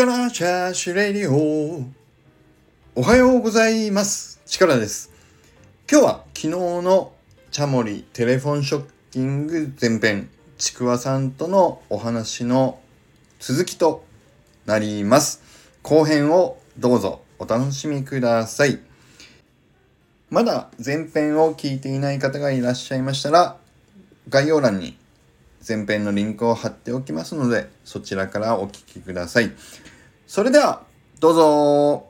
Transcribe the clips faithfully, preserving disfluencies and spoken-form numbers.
力チャーシュレディオ。おはようございます。力です。今日は昨日のチャモリテレフォンショッキング前編、ちくわさんとのお話の続きとなります。後編をどうぞお楽しみください。まだ前編を聞いていない方がいらっしゃいましたら、概要欄に前編のリンクを貼っておきますので、そちらからお聞きください。それではどうぞ。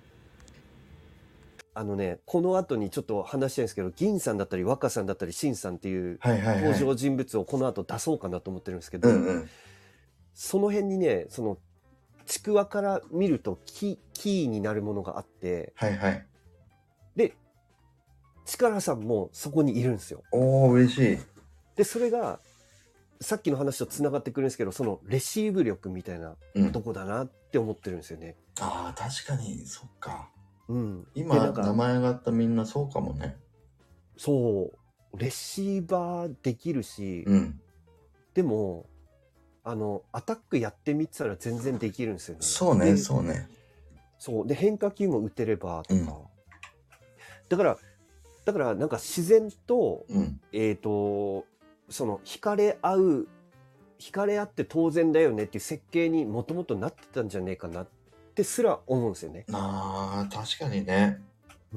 あのね、この後にちょっと話したいんですけど、銀さんだったり若さんだったりシンさんっていうはいはいはい。 登場人物をこの後出そうかなと思ってるんですけど、 うんうん。 その辺にね、そのちくわから見るとキ、キーになるものがあって、 はいはい。 で、力さんもそこにいるんですよ。 おー、嬉しい。 で、それがさっきの話とつながってくるんですけど、そのレシーブ力みたいなうん。 とこだなって思ってるんですよね。 ああ、確かに、そっか。 うん。で、 今、 なんか、 名前上がったみんなそうかもね。 そう、レシーバーできるし、 うん。 でも、あの、アタックやってみてたら全然できるんですよね。 そうね、 で、 そうね。 そう。で、変化球も打てればとうん。 か。だから、だからなんか自然と、 うん。 えっと、その、惹かれ合う、惹かれ合って当然だよねっていう設計にもともとなってたんじゃねえかなってすら思うんですよね。 ああ、確かにね。 うん。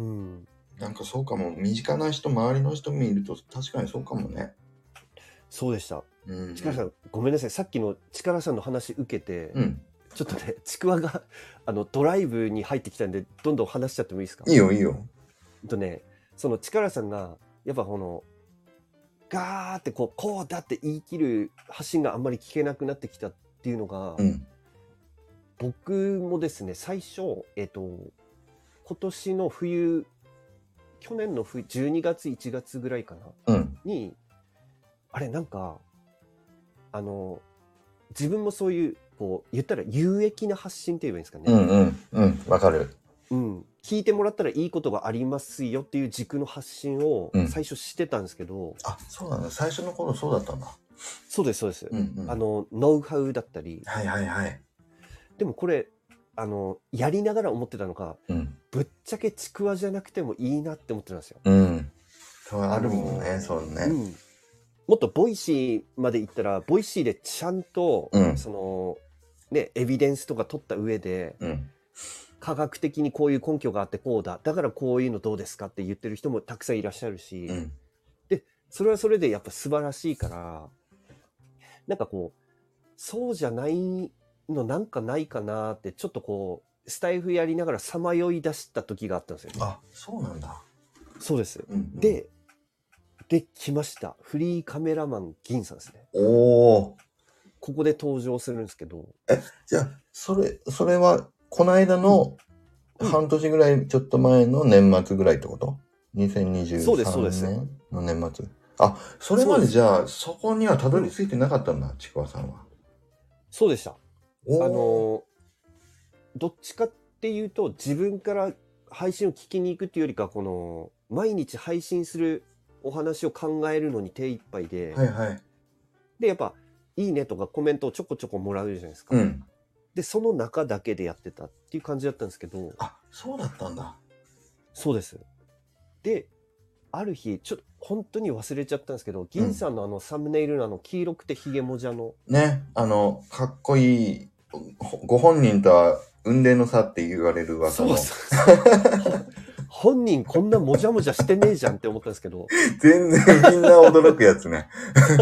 なんかそうかも。身近な人、周りの人見ると確かにそうかもね。 そうでした。 うん。 力さん、ごめんなさい。さっきの力さんの話受けて、 うん。 ちょっとね、ちくわが、あの、ドライブに入ってきたんで、どんどん話しちゃってもいいですか？ いいよ、いいよ。 えっとね、その力さんが、やっぱこの、ガーってこう、こうだって言い切る発信があんまり聞けなくなってきたっていうのが、 うん。 僕もですね、最初、えっと、今年の冬、去年の冬、じゅうにがつ、いちがつぐらいかな、 うん。 に、あれなんか、あの、自分もそういう、こう、言ったら有益な発信って言えばいいんですかね。 うんうんうん。わかる。 うん。聞いてもらったらいいことがありますよっていう軸の発信をうん。 最初してたんですけど、 あ、そうなんだ。最初の頃そうだったんだ。 そうです、そうです。 うんうん。 あの、ノウハウだったり、 はいはいはい。 でもこれ、あの、やりながら思ってたのが、 うん。 ぶっちゃけちくわじゃなくてもいいなって思ってたんですよ。 うん。そうああるもんね、 のそううね。 ん。もっとボイシーまで行ったら、ボイシーでちゃんと、 うん。 その、ね、エビデンスとか取った上で、 うん。 科学的にこういう根拠があってこうだ。だからこういうのどうですかって言ってる人もたくさんいらっしゃるし、 うん。 で、それはそれでやっぱ素晴らしいから、なんかこう、そうじゃないのなんかないかなって、ちょっとこう、スタイフやりながらさまよい出した時があったんですよね。 あ、そうなんだ。 そうです。 うんうん。 で、で、来ました。フリーカメラマン銀さんですね。 おー。 ここで登場するんですけど、 え、じゃあ、それ、それは、この間うん、 のうん。 半年ぐらい、ちょっと前の年末ぐらいってことそうです、そうで ?にせんにじゅうさんす。 年の年末。あ、それそうです。 までじゃあ、そこにはたどうん。 り着いてなかったんだ、ちくわさんは。 そうでした。あおー。 の、どっちかっていうと、自分から配信を聞きに行くっていうよりか、この、毎日配信するお話を考えるのに手一杯で、 はいはい。 で、やっぱ、いいねとかコメントをちょこちょこもらうじゃないですか。 うん。 で、その中だけでやってたっていう感じだったんですけど、 あ、そうだったんだ。 そうです。で、ある日、ちょっと本当に忘れちゃったんですけど、 う銀ん。 さんのあのサムネイルのあの黄色くてヒゲもじゃの、 ね、あの、かっこいい、ほご本人とは雲泥の差って言われる噂の。 そうそうそう。ほ本人こんなもじゃもじゃしてねえじゃんって思ったんですけど、 全然みんな驚くやつね。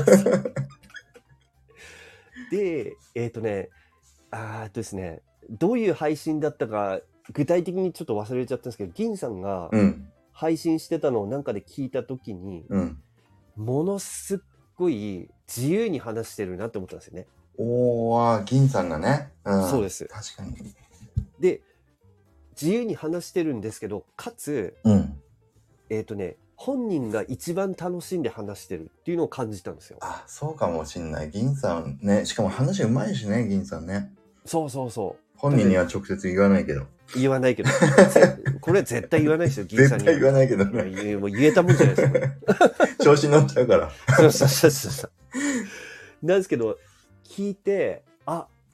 で、えっとね、あーっとですね、どういう配信だったか、具体的にちょっと忘れちゃったんですけど、銀さんがうん。 配信してたのをなんかで聞いたときに、 うん。 ものすっごい自由に話してるなって思ったんですよね。 おー、銀さんがね。うん。 そうです。 確かに。 で、自由に話してるんですけど、かつ、 うん。 えっとね、本人が一番楽しんで話してるっていうのを感じたんですよ。 あ、そうかもしんない。銀さんね。しかも話うまいしね、銀さんね。 そうそうそう。 本人には直接言わないけど。 言わないけど。ぜこれは絶対言わないですよ、銀さんには。 絶対言わないけどね。 いやもう言えたもんじゃないですか、これ。 調子乗っちゃうから。 そうそうそうそう。なんですけど、聞いて、あ、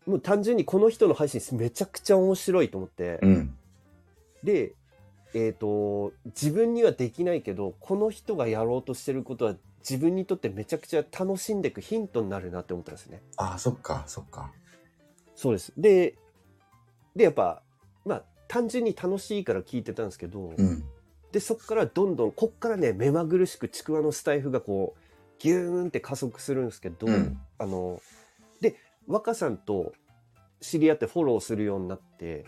もう単純にこの人の配信めちゃくちゃ面白いと思って、 うん。 で、えっと、自分にはできないけど、この人がやろうとしてることは自分にとってめちゃくちゃ楽しんでいくヒントになるなって思ったんですね。 ああ、そっか、そっか。 そうです。で、で、やっぱ、まあ、単純に楽しいから聞いてたんですけど、 うん。 で、そっからどんどん、こっからね、目まぐるしくちくわのスタイフがこう、ギューンって加速するんですけど、 うんあの、で、若さんと知り合ってフォローするようになって、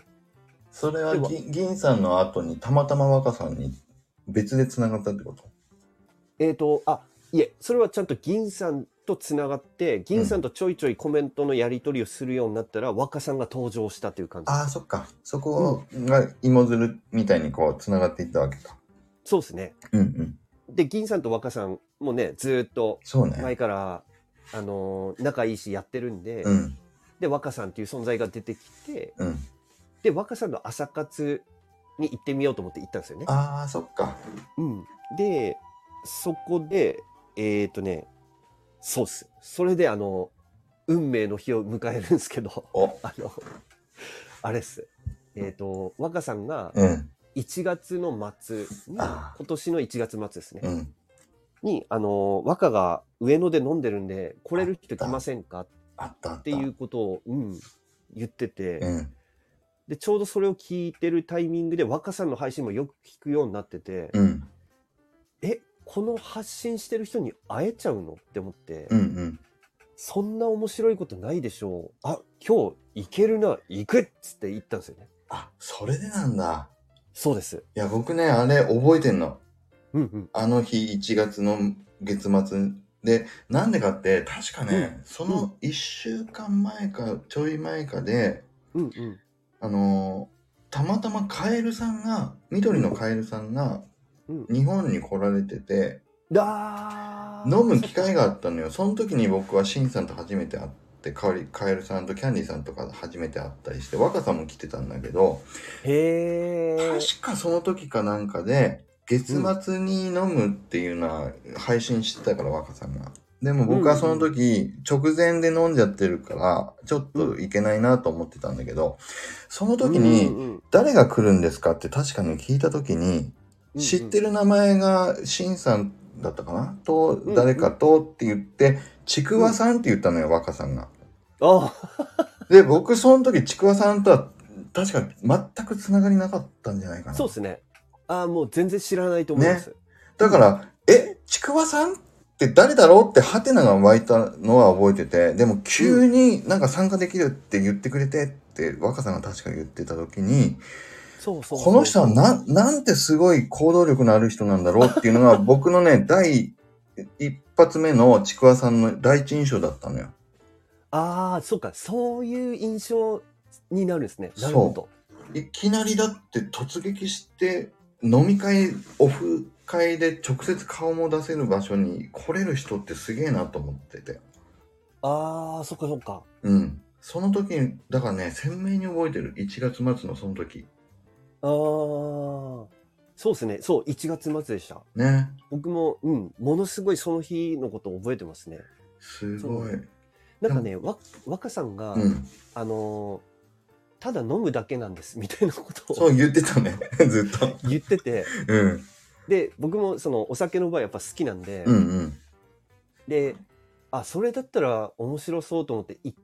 それはでもぎ銀さんの後にたまたま若さんに別で繋がったってこと？ えっと、あ、いえ、それはちゃんと銀さんとつながって、銀さんとちょいちょいコメントのやり取りをするようになったら、若さんが登場したという感じです。 ああ、そっか。そこが芋づるみたいにこう繋がっていったわけか。 そうですね。 うんうん。 で、銀さんと若さんもね、ずーっとそうね。 前から、あのー仲いいしやってるんで、 うんで、若さんっていう存在が出てきて、 うん。 で、若さんの朝活に行ってみようと思って行ったんですよね。 ああ、そっか。 うん。で、そこで、えっとね、そうっす。それであの、運命の日を迎えるんですけど、 お、 あの、あれっす。えっと、若さんがうん。 いちがつの末に、 あ今年のいちがつ末ですね。 うん。 に、あの、若が上野で飲んでるんで、来れる人来ませんかあったあった。 っていうことを、うん、言ってて、 うん。 で、ちょうどそれを聞いてるタイミングで若さんの配信もよく聞くようになってて、 うん。 え、この発信してる人に会えちゃうのって思って、 うんうん。 そんな面白いことないでしょう。あ、今日行けるな、行くっつって言ったんですよね。 あ、それでなんだ。 そうです。 いや、僕ね、あれ覚えてんの。 うんうん。 あの日いちがつの月末で、なんでかって確かね、 うんそのいっしゅうかんまえかちょい前かで、 うんうん。 あのーたまたまカエルさんが、緑のカエルさんがうん。 日本に来られてて、 だー飲む機会があったのよ。その時に僕はシンさんと初めて会って、カエルカエルさんとキャンディーさんとか初めて会ったりして、若さんも来てたんだけど、 へー。 確かその時かなんかで、月末に飲むっていうのは配信してたから、若さんが。でも僕はその時、直前で飲んじゃってるから、ちょっといけないなと思ってたんだけど、その時に、誰が来るんですかって確かに聞いた時に、知ってる名前がシンさんだったかなと、誰かとって言って、ちくわさんって言ったのよ、若さんが。 あで、僕その時ちくわさんとは確か全くつながりなかったんじゃないかな。 そうですね。ああ、もう全然知らないと思います。 ね、だから、うん、え、ちくわさんって誰だろうってハテナが湧いたのは覚えてて、でも急になんか参加できるって言ってくれてって若さんが確か言ってた時に、 そうそうそうそう、 この人はな、なんてすごい行動力のある人なんだろうっていうのが僕のね、第一発目のちくわさんの第一印象だったのよ。 ああ、そうか、そういう印象になるんですね。なるほど。 いきなりだって突撃して飲み会、オフ会で直接顔も出せる場所に来れる人ってすげえなと思ってて。 ああ、そっかそっか。 うん。その時に、だからね、鮮明に覚えてる。いちがつ末のその時。 ああ、そうですね。そう、いちがつ末でした。 ね。 僕も、うん、ものすごいその日のことを覚えてますね。 すごい。 なんかね、わ、若さんが、 うん、 あのー、ただ飲むだけなんですみたいなことをそう言ってたね。ずっと。 言ってて。 うん。 で、僕もそのお酒の場合やっぱ好きなんで、 うんうん、 で、あ、それだったら面白そうと思って行って、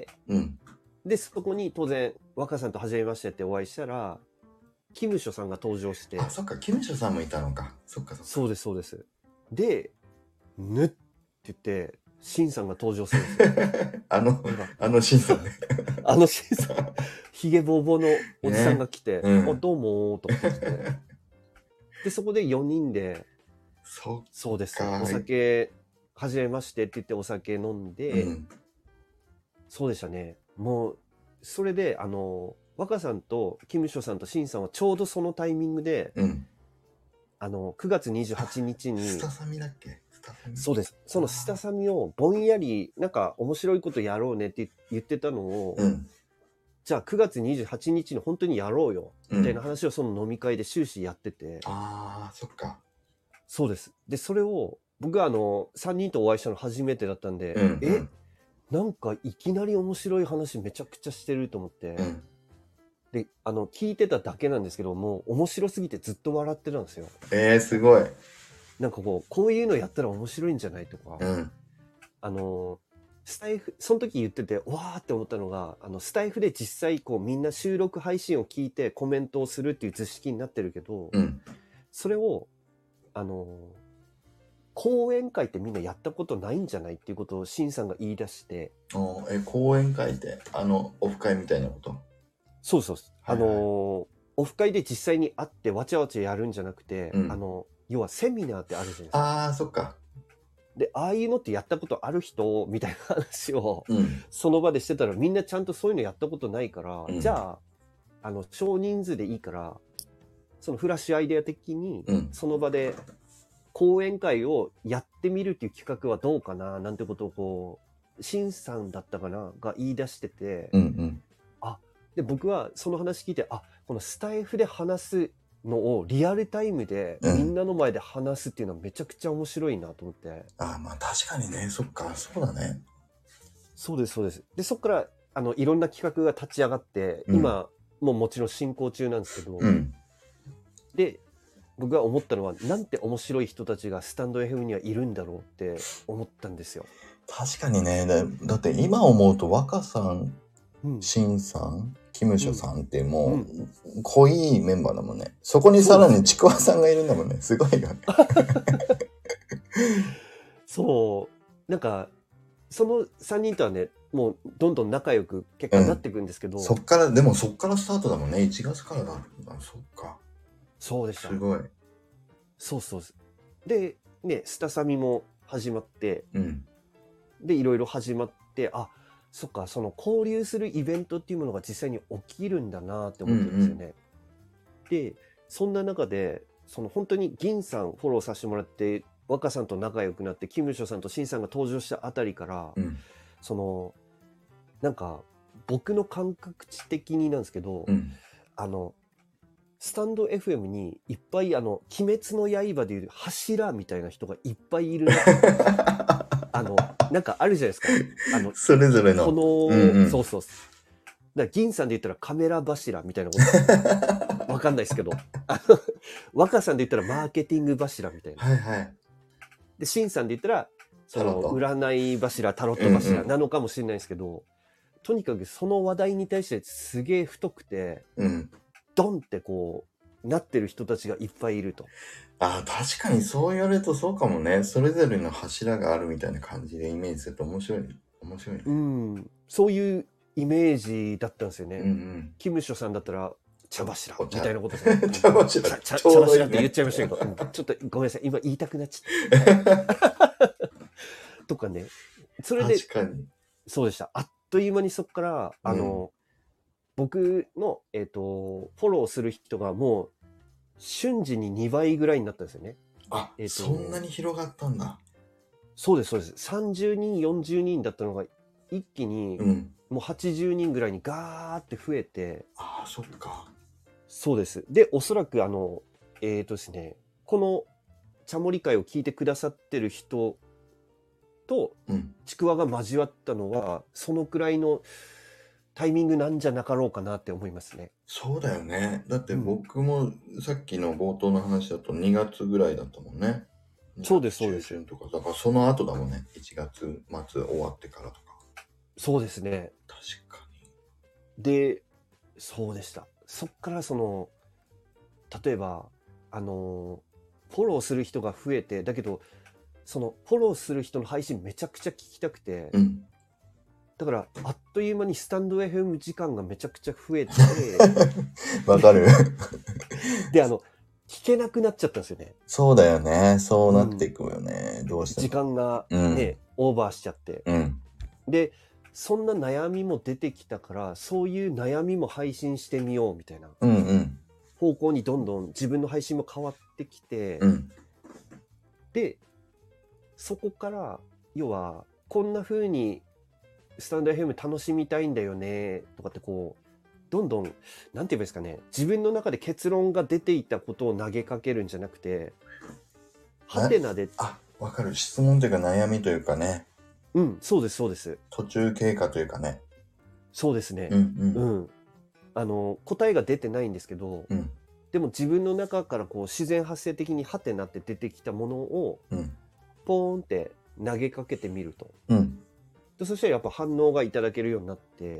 うん、 で、そこに当然、若さんと初めましてってお会いしたら、キムショさんが登場して。 あ、そっか、キムショさんもいたのか。そっかそっか。 そうです、そうです。で、ぬって言って、シンさんが登場するんですよ。 あの、あのシンさんね。 あのシンさん、ヒゲボーボーのおじさんが来て、ね、うん、どうもーとか言って。で、そこでよにんで、 そそうです。お酒、はじめましてって言ってお酒飲んで、うん、そうでしたね。もう、それで、あの、若さんとキムショさんとシンさんはちょうどそのタイミングで、うん、あの、くがつにじゅうはちにちに、 スタサミだっけ？スタサミ？ そうです。そのスタサミをぼんやり、なんか面白いことやろうねって言ってたのを、うん、じゃあくがつにじゅうはちにちに本当にやろうよ、みたいな話をその飲み会で終始やってて。うん、 ああ、そっか。 そうです。で、それを、僕はあの、さんにんとお会いしたの初めてだったんで、 うんうん、 え、 なんかいきなり面白い話めちゃくちゃしてると思って、 うん。 で、あの、聞いてただけなんですけど、もう面白すぎてずっと笑ってたんですよ。 えー、すごい。 なんかこう、こういうのやったら面白いんじゃないとか、 うん。 あの、スタイフ、その時言ってて、わーって思ったのが、あの、スタイフで実際こうみんな収録配信を聞いてコメントをするっていう図式になってるけど、 うん。 それを、あの、講演会ってみんなやったことないんじゃないっていうことをシンさんが言い出して、 おえ、講演会ってあのオフ会みたいなこと？ そうそう、 はいはい、 あの、オフ会で実際に会ってわちゃわちゃやるんじゃなくて、 うん、 あの、要はセミナーってあるじゃないですか。 ああ、そっか。 で、ああいうのってやったことある人みたいな話を、 うん、 その場でしてたらみんなちゃんとそういうのやったことないから、 うん、 じゃあ、あの、少人数でいいから、そのフラッシュアイデア的にうん、 その場で講演会をやってみるっていう企画はどうかななんてことをこう、シンさんだったかなが言い出してて、 うん、うん。 あ、で、僕はその話聞いて、あ、このスタイフで話すのをリアルタイムでみんなの前で話すっていうのはめちゃくちゃ面白いなと思って。 ああ、まあ確かにね、そっか、そうだね。 そうです、そうです。で、そこから、あの、いろんな企画が立ち上がって、 うん、 今、もうもちろん進行中なんですけど、 うん、 で、僕が思ったのは、なんて面白い人たちがスタンド エフエム にはいるんだろうって思ったんですよ。 確かにね、だ、だって今思うと若さん、 うん。 シンさん、キムショさんってもう、 うん濃いメンバーだもんね。そこにさらにちくわさんがいるんだもんね。すごいよね。 そう。なんか、そのさんにんとはね、もうどんどん仲良く結果になっていくんですけど、 そっから、でもそっからスタートだもんね。いちがつからだ。あ、そっか。 そうでした。 すごい。 そうそう。で、ね、スタサミも始まって、 うん。 で、いろいろ始まって、あ、そっか、その交流するイベントっていうものが実際に起きるんだなって思ったんですよね。うんうん、で、そんな中で、その本当に銀さんフォローさせてもらって、若さんと仲良くなって、キムショさんとシンさんが登場したあたりから、 うん、 その、なんか、僕の感覚値的になんですけど、 うん、 あの、スタンド エフエム にいっぱいあの、鬼滅の刃でいう柱みたいな人がいっぱいいるなあの、なんかあるじゃないですか。あの、 それぞれの。 この、 うんうん、 そうそう。だから銀さんで言ったらカメラ柱みたいなことわかんないですけど、あの、若さんで言ったらマーケティング柱みたいな。 はいはい。 で、シンさんで言ったら、その、 タロット占い柱、タロット柱なのかもしれないですけど、うんうん、とにかくその話題に対してすげえ太くて、 うん、 ドンってこう、なってる人たちがいっぱいいると。 ああ、確かにそう言われるとそうかもね。それぞれの柱があるみたいな感じでイメージすると面白い。面白いね。 うん。そういうイメージだったんですよね。 うんうん。 キムショさんだったら、茶柱みたいなことで茶柱。 茶, 茶, 茶柱って言っちゃいましたけど、うん、ちょっとごめんなさい。今言いたくなっちゃった。とかね。それで、 確かに。 そうでした。あっという間にそこから、あの、うん、僕の、えっと、フォローする人がもう、瞬時ににばいぐらいになったんですよね。 あ、えー、そんなに広がったんだ。 そうです、そうです。さんじゅうにん、よんじゅうにんだったのが、一気に、もうはちじゅうにんぐらいにガーって増えて。 ああ、そっか。 そうです。で、おそらくあの、えっとですね、この、チャモリ会を聞いてくださってる人と、ちくわが交わったのは、そのくらいの、タイミングなんじゃなかろうかなって思いますね。 そうだよね。だって僕もさっきの冒頭の話だとにがつぐらいだったもんね。 そうです、そうです。 中旬とか。だからその後だもんね。いちがつまつ終わってからとか。 そうですね。 確かに。で、そうでした。そっからその、例えば、あの、フォローする人が増えて、だけど、そのフォローする人の配信めちゃくちゃ聞きたくて、 うんだから、あっという間にスタンド エフエム 時間がめちゃくちゃ増えて。 わかる。 で、あの、聞けなくなっちゃったんですよね。 そうだよね。そうなっていくよね。うん、どうしても。 時間がね、うん、オーバーしちゃって、 うん。 で、そんな悩みも出てきたから、そういう悩みも配信してみようみたいな。 うんうん。 方向にどんどん自分の配信も変わってきて、 うん、 で、そこから、要は、こんな風に、スタンド エフエム 楽しみたいんだよねとかってこうどんどんなんて言えばいいですかね、自分の中で結論が出ていたことを投げかけるんじゃなくて、ハテナで、 あ、わかる、質問というか悩みというかね、 うん、そうです、そうです。 途中経過というかね。 そうですね。 うんうん。 うん。あの、答えが出てないんですけど、 うんでも自分の中からこう自然発生的にハテナって出てきたものをうんポーンって投げかけてみると。 うんで、そしたらやっぱ反応がいただけるようになって、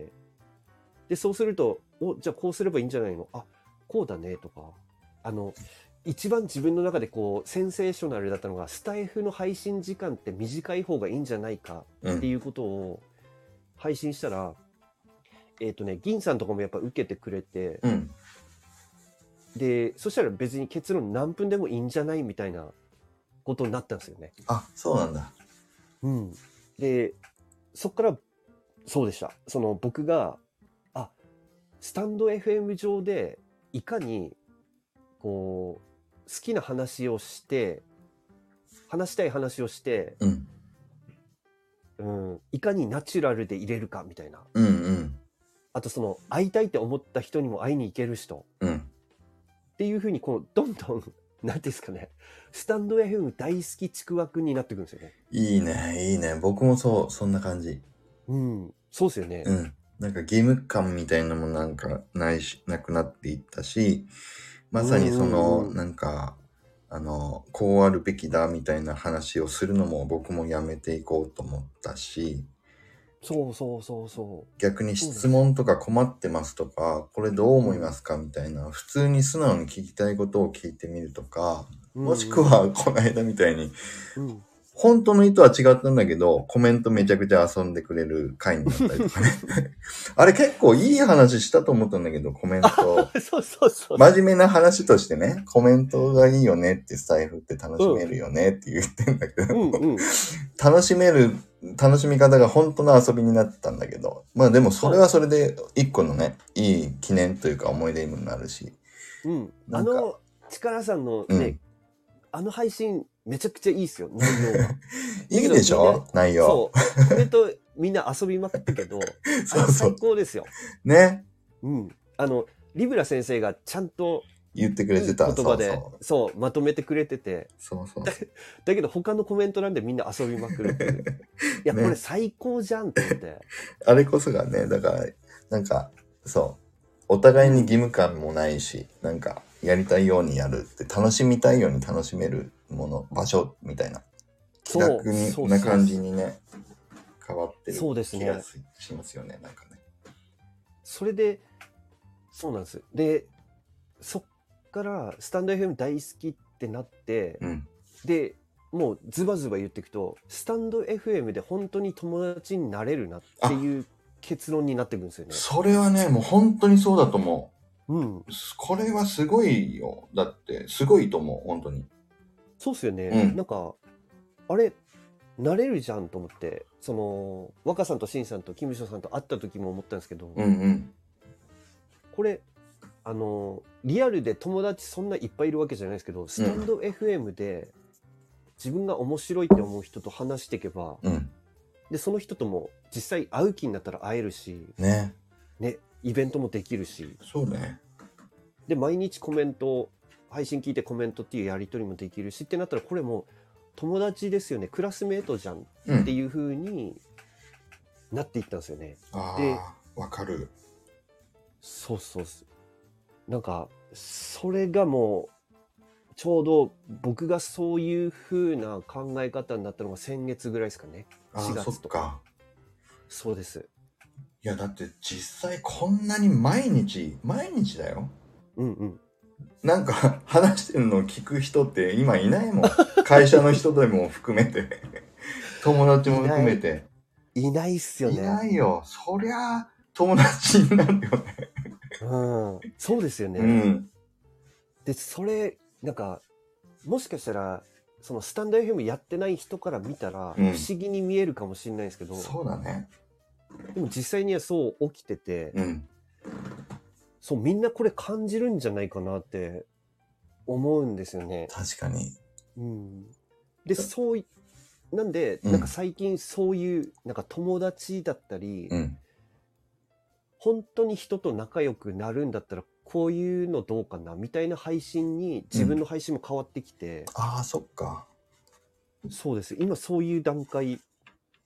で、そうすると、お、じゃあこうすればいいんじゃないの？あ、こうだねとか、あの、一番自分の中でこう、センセーショナルだったのが、スタイフの配信時間って短い方がいいんじゃないかうんっていうことを配信したら、えっとね、銀さんとかもやっぱ受けてくれて、 うんで、そしたら別に結論何分でもいいんじゃないみたいなことになったんですよね。 あ、そうなんだ。 うん。で、そっからそうでした。その僕が、あ、スタンド エフエム 上でいかにこう好きな話をして、話したい話をして、 うんうん、いかにナチュラルで入れるかみたいな。 うんうんあとその会いたいって思った人にも会いに行ける人うんっていうふうにこうどんどんなんていうんですかね、スタンド エフエム 大好きちくわくになってくるんですよね。 いいね、いいね。僕もそう、そんな感じ。 うん、そうですよね。 うん。なんか義務感みたいなのもなんかないし、なくなっていったし、まさにそうんの、 うんうん。 なんか、あの、こうあるべきだみたいな話をするのも僕もやめていこうと思ったし、 そうそうそうそう。 逆に質そうなんですよ。 問とか困ってますとか、これどう思いまうん。 すかみたいな、普通に素直に聞きたいことを聞いてみるとか、 うんもしくうんはこの間みたいに、 うん。 本当の意図は違ったんだけど、コメントめちゃくちゃ遊んでくれる回になったりとかね。あれ結構いい話したと思ったんだけど、コメント。 そうそうそうそ真面目な話としてね、コメントがいいよねってスタイフって楽しう。 めるよねって言ってんだけど、 うんうんうん。 楽しめる、楽しみ方が本当の遊びになってたんだけど、まあでもそれはそそれで一個のね、いい記念というか思い出にもなるし、 う。うん。 なんか、 あの、力さんのね、 うん。 あの配信めちゃくちゃいいっすよ、内容が。だけいいでしどみんな、 ょ内容。 そう、コメントみんな遊びまくったけど、あれ最そうそう。 高ですよ。 ね。 うん。あの、リブラ先生がちゃんと言ってくれいいてた。 言葉で、 そうそう。 そう、まとめてくれてて、 そうそうだそだけど他のコメント欄でみんな遊びまくるっていう。いや、 う。 これね。 最高じゃんと思って。 あれこそがね、だから、なんか、そう。お互いに義うん。 務感もないし、なんか、やりたいようにやるって、楽しみたいように楽しめるもの、場所みたいな、気そう、 楽にそうな感じそうそう。 にね、変わってるそうですね。 気がししますよね、なんかね。 それで、そうなんです。で、そっからスタンド エフエム 大好きってなって、 うん。 で、もうズバズバ言っていくと、スタンド エフエム で本当に友達になれるなってあ、 いう結論になってくるんですよね。 それはね、もう本当にそうだと思うん。 う。これはすごいよ。だって、すごいと思う、本当に。 そうっすよね。 うん。 なんか、あれ、なれるじゃんと思って、その、若さんとしんさんとキムショさんと会った時も思ったんですけど、 うんうん。 これ、あの、リアルで友達そんないっぱいいるわけじゃないですけど、スタンド エフエム で自分が面白いって思う人と話していけば、 うん。 で、その人とも実際会う気になったら会えるし、 ね。 ね、イベントもできるし、 そうね。 で、毎日コメント、配信聞いてコメントっていうやり取りもできるしってなったら、これも友達ですよね、クラスメートじゃんうん。 っていう風になっていったんですよね。で、 ああ、わかる。 そうそうそう。なんか、それがもう、ちょうど僕がそういう風な考え方になったのが先月ぐらいですかね。 ああ、そしがつとか。 っか。 そうです。 いや、だって実際こんなに毎日、毎日だよ。 うんうん。 なんか話してるのを聞く人って今いないもん。会社の人でも含めて。友達も含いない、 めて。 いないっすよいね。 ないよ。そりゃ、友達になるよね。 うん。そうですようね。 ん。 で、それ、なんか、もしかしたら、そのスタンド エフエム やってない人から見たら、不うん。 思議に見えるかもしれないですけど、 そうだね。 でも実際にはそう起きてて、 うん。 そう、みんなこれ感じるんじゃないかなって思うんですよね。 確かに。 うん。で、そうい、なんで、 うんなんか最近そういう、なんか友達だったり、 うん。 本当に人と仲良くなるんだったら、こういうのどうかなみたいな配信に自分の配信も変わってきて、 ああ、そっか。 そうです。今そういう段階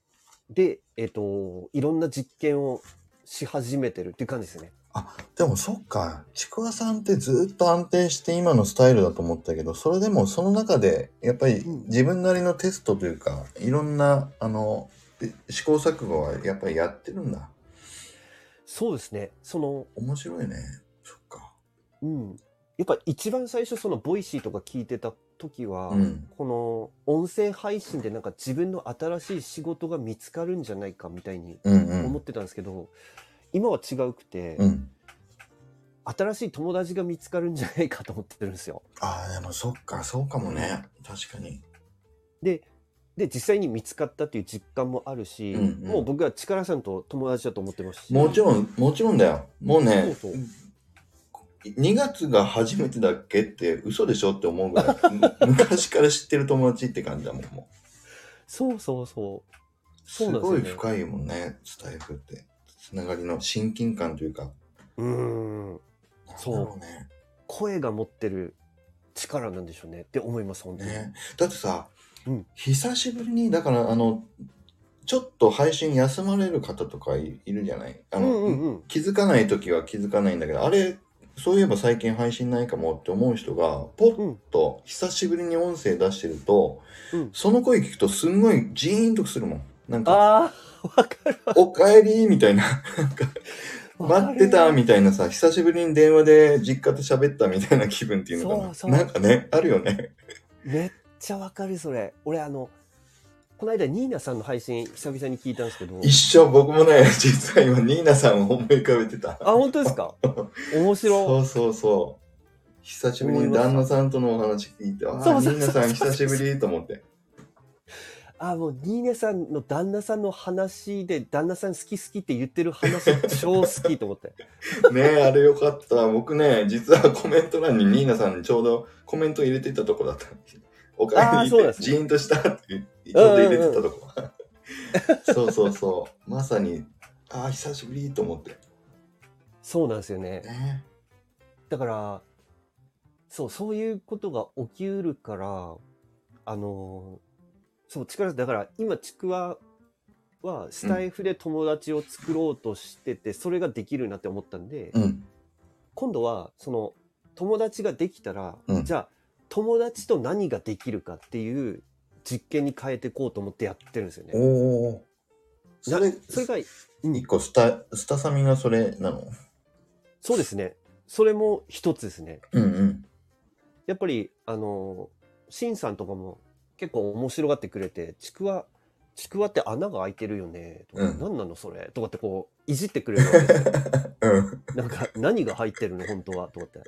で、えっと、いろんな実験をし始めてるっていう感じですね。 あ、でもそっか。ちくわさんってずっと安定して今のスタイルだと思ったけど、それでもその中で、やっぱりうん自分なりのテストというか、いろんな、あの、え試行錯誤はやっぱりやってるんだ。 そうですね。その、 面白いね。そっか。 うん。やっぱ一番最初そのボイシーとか聞いてた時は、 うん。 この音声配信でなんか自分の新しい仕事が見つかるんじゃないかみたいにうんうん。 思ってたんですけど、今は違うくて、 うん。 新しい友達が見つかるんじゃないかと思ってるんですよ。 ああ、でもそっか、そうかもね。確かに。 で、で、実際に見つかったっていう実感もあるし、 うんうんもう僕は力さんと友達だと思ってますし。 もちろん、もちろんだよ。もうね、 そうそうにがつが初めてだっけって嘘でしょって思うぐらい、む昔から知ってる友達って感じだもん、もう。 そうそうそう。そうすなんですよねごい深いもんね、スタイフって。つながりの親近感というか。 うーん。そうなんだろうね。 声が持ってる力なんでしょうねって思います、本当に。 ね。だってさ、 うん久しぶりに、だからあの、ちょっと配信休まれる方とかい、いるじゃないあの、 うんうんうん。 気づかない時は気づかないんだけど、あれ、そういえば最近配信ないかもって思う人が、ポッうんと久しぶりに音声出してると、 うん。 その声聞くとすんごいジーンとするもん。なんか、 ああ、わかるわ。 おかえりみたいな。なんか待ってたみたいなさ、久しぶりに電話で実家で喋ったみたいな気分っていうのかな。 そうそうなんかね、あるよね。 めっちゃわかる、それ。俺、あの、この間、ニーナさんの配信、久々に聞いたんですけど。 一緒、僕もね、実は今、ニーナさんを思い浮かべてた。 あ、本当ですか？面白い。 そうそうそう。久しぶりに旦那さんとのお話聞いて、ああ、 そうそうそうニーナさん久しぶりと思って。 あ、もう、ニーナさんの旦那さんの話で、旦那さん好き好きって言ってる話、超好きと思って。 ねえ、あれよかった。僕ね、実はコメント欄にニーナさんにちょうどコメント入れてたとこだった。おかえりって、 あーそうなんですねジーンとしたってちょうど入れてたとこ。そうそうそう。まさに、ああ、久しぶりと思って。 そうなんですよね。 ねだから、そう、そういうことが起きうるから、あのーそう、力、だから今、ちくわはスタイフで友達を作ろうとしてて、それができるなって思ったんで、 うん。 今度は、その、友達ができたら、 うんじゃあ、友達と何ができるかっていう実験に変えていこうと思ってやってるんですよね。 おお。それ、 なそれが、うん一個スタ、スタサミがそれなの？ そうですね。それも一つですね。 うんうん。 やっぱり、あの、シンさんとかも結構面白がってくれて、ちくわ、ちくわって穴が開いてるよね、とか、 うん何なのそれとかってこう、いじってくれるわけですよ。 うん。 なんか、何が入ってるの本当はと思って。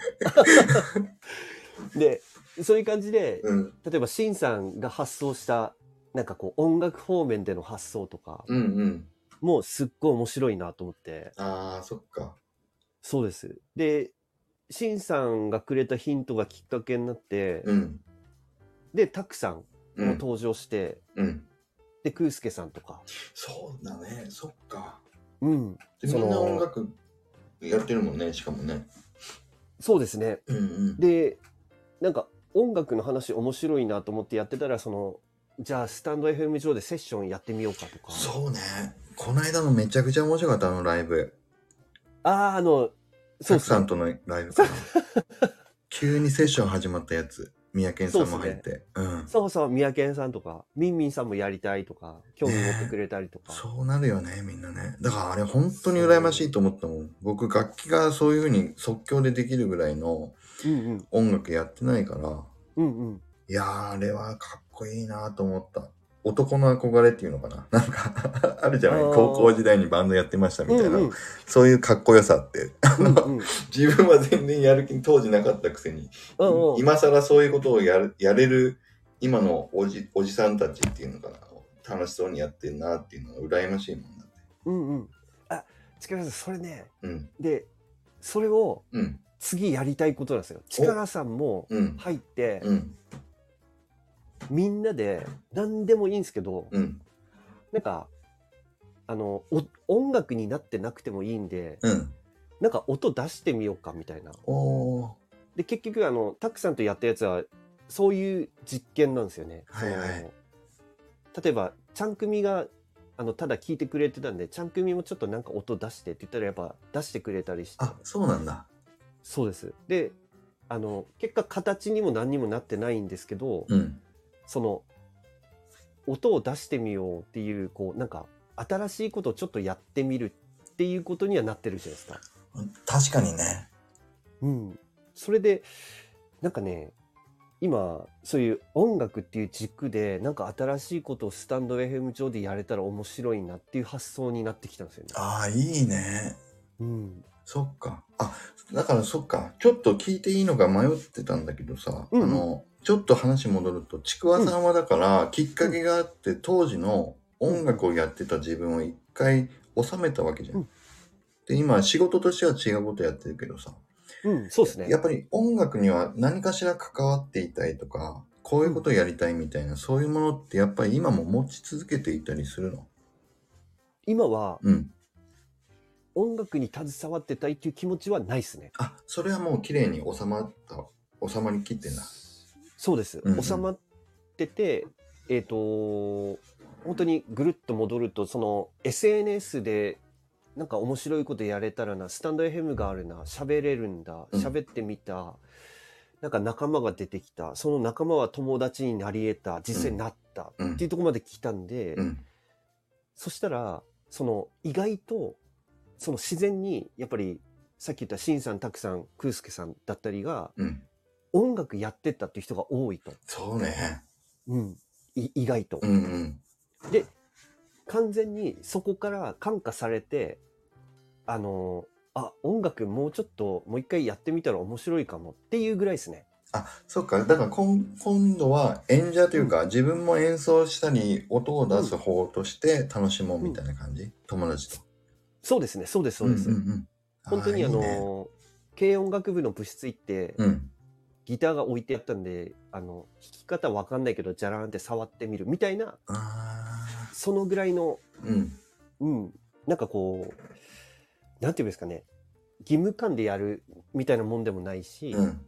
で、そういう感じで、 うん。 例えばシンさんが発想した、なんかこう、音楽方面での発想とか、 うんうん。 もうすっごい面白いなと思って。 ああ、そっか。 そうです。で、シンさんがくれたヒントがきっかけになって、 うん。 で、タクさんうん。 も登場して、 うん。 で、クースケさんとか。 そうだね。そっか。 うん。 でみんな音楽やってるもんね、しかもね。 そうですね。 うんうん。 で、なんか音楽の話面白いなと思ってやってたら、その、じゃあスタンド エフエム 上でセッションやってみようかとか。 そうね。この間のめちゃくちゃ面白かった、あのライブ。 ああ、あの、そうっすね。 サクさんとのライブかな。急にセッション始まったやつ。三宅さんも入って。うん。 そうそう、三宅さんとか、ミンミンさんもやりたいとか、興味持ってくれたりとか。 そうなるよね、みんなね。だからあれ本当に羨ましいと思ったもん。僕楽器がそういう風に即興でできるぐらいのうんうん。 音楽やってないから、 うんうん。 いやー、あれはかっこいいなと思った。男の憧れっていうのかな。なんかあるじゃない。 あー高校時代にバンドやってましたみたいな。 うんうんそういうかっこよさって。 うんうん自分は全然やる気当時なかったくせに、 うんうん今更そういうことをやるやれる今のおじおじさんたちっていうのかな。楽しそうにやってんなっていうのが羨ましいもんだって。 うんうん。あ、力さん、それね。 うん。 で、それをうん。 次やりたいことなんですよ。力さんもうん。 入って、 うん。 みんなで何でもいいんですけど、 うん。 なんか、あの、お音楽になってなくてもいいんで、 うん。 なんか音出してみようかみたいな。 おー。 で、結局、あの、タクさんとやったやつは、そういう実験なんですよね。 はいはいその例えば、ちゃん組があの、ただ聞いてくれてたんで、ちゃん組もちょっとなんか音出してって言ったらやっぱ出してくれたりして。 あ、そうなんだ。 そうです。で、あの、結果形にも何にもなってないんですけど、 うん。 その、音を出してみようっていう、こう、なんか、新しいことをちょっとやってみるっていうことにはなってるじゃないですか。 確かにね。 うん。それで、なんかね、今、そういう音楽っていう軸で、なんか新しいことをスタンド エフエム 上でやれたら面白いなっていう発想になってきたんですよね。 ああ、いいね。 うん。 そっか。あ、だからそっか。ちょっと聞いていいのか迷ってたんだけどさ、 うんうんあの、ちょっと話戻ると、ちくわさんはだから、きっかけがあって、当時の音楽をやってた自分を一回収めたわけじゃん。 うんで、今、仕事としては違うことやってるけどさ、 うん、そうですね。 やっぱり音楽には何かしら関わっていたいとか、こういうことをやりたいみたいな、そういうものってやっぱり今も持ち続けていたりするの？ 今はうん。 音楽に携わってたいっていう気持ちはないですね。 あ、それはもう綺麗に収まった、収まりきってんだ。 そうです。 うんうん収まってて、えっ、と、本当にぐるっと戻ると、その エスエヌエス でなんか面白いことやれたらな、スタンド エフエム があるな、喋れるんだ、 うん喋ってみた、なんか仲間が出てきた、その仲間は友達になり得た、実際になったうんっていうところまで来たんで、 うん。 そしたら、その意外と、その自然に、やっぱりさっき言ったシンさん、タクさん、クースケさんだったりが、 うん。 音楽やってったっていう人が多いと。 そうね。 うん。い意外と。 うんうん。 で、完全にそこから感化されて、あの、あ、音楽もうちょっと、もう一回やってみたら面白いかもっていうぐらいですね。 あ、そっか。だから今今度は演者というか、自分も演奏したり、音を出す方として楽しもうみたいな感じ、友達と。 そうですね、そうです、そうです。 んうんうん、 本当にあーいいねの、軽音楽部の部室行って、 うん。 ギターが置いてあったんで、あの、弾き方わかんないけど、じゃらーんって触ってみるみたいな、 あそのぐらいの、 ーうん。 うん、なんかこう、なんていうんですかね、義務感でやるみたいなもんでもないし、 うん。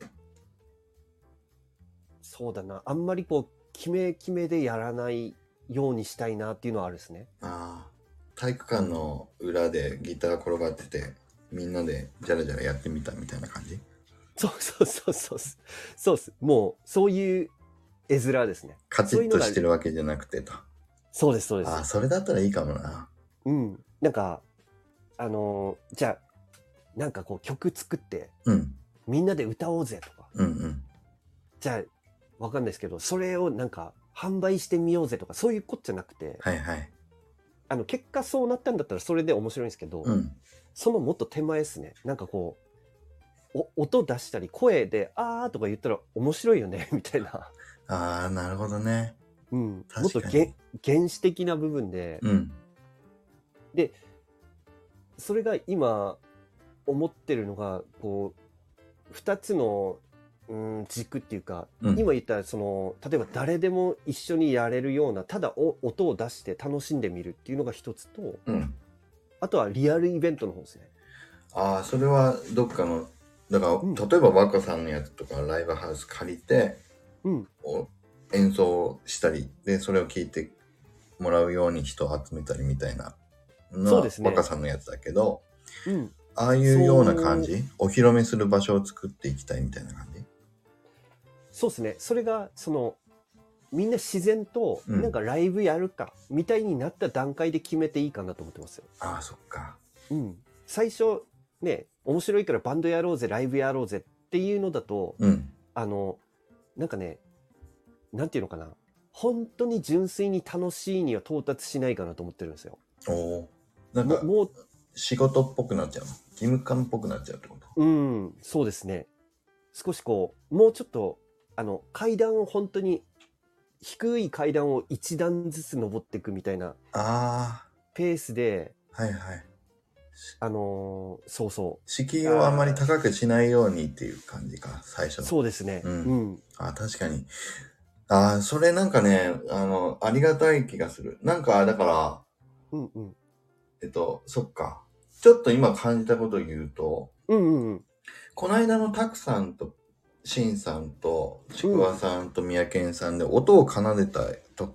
そうだな、あんまりこう、決め決めでやらないようにしたいなっていうのはあるですね。 ああ。体育館の裏でギター転がってて、みんなでジャラジャラやってみたみたいな感じ？ そうそうそうそう。そうっす。もう、そういう絵面ですね。 カチッとしてるわけじゃなくてと。 そうです、そうです。 ああ、それだったらいいかもな。 うん。なんか、あのーじゃあ、なんかこう曲作って、 うん。 みんなで歌おうぜとか。 うんうん。 じゃあ、わかんないですけど、それをなんか、販売してみようぜとか、そういうことじゃなくて、 はいはい。 あの、結果そうなったんだったらそれで面白いんですけど、 うん。 そのもっと手前ですね。なんかこう、お音出したり、声で、あーとか言ったら面白いよね、みたいな。 ああ、なるほどね。 うん。もっ確かにとげ原始的な部分で、 うん。 で、それが今思ってるのが、こう、二つの、うん、軸っていうか、 うん今言ったその、例えば誰でも一緒にやれるような、ただお音を出して楽しんでみるっていうのが一つと、 うん。 あとはリアルイベントの方ですね。 ああ、それはどっかの、だから、 うん例えば若さんのやつとかライブハウス借りて、 うん。 お演奏したり、で、それを聞いてもらうように人を集めたりみたいなのはそうですね若さんのやつだけど、 うん。 ああいうような感じ、お披露目する場所を作っていきたいみたいな感じ。 そうですね。それが、その、みんな自然と、 うんなんかライブやるか、みたいになった段階で決めていいかなと思ってますよ。 ああ、そっか。 うん。最初、ね、面白いからバンドやろうぜ、ライブやろうぜっていうのだと、 うん。 あの、なんかね、なんていうのかな。本当に純粋に楽しいには到達しないかなと思ってるんですよ。 おお。なんか、 ももう、 仕事っぽくなっちゃうの。義務感っぽくなっちゃうってこと。 うん、そうですね。少しこう、もうちょっと、あの、階段を本当に、低い階段を一段ずつ登っていくみたいなあペースで、 あ、はいはい。 あのーそうそ敷居をあんまり高くしないようにっていう感じか、最初う。 の。 そうですね。 うんうん。 あ、確かに。あ、それなんかね、あの、ありがたい気がする。なんか、だから、 うんうん。 えっと、そっか。ちょっと今感じたことを言うと、 うんうんうん。 この間のタクさんと、シンさんと、ちくわさんと、みやけんさんで音を奏でたとこ、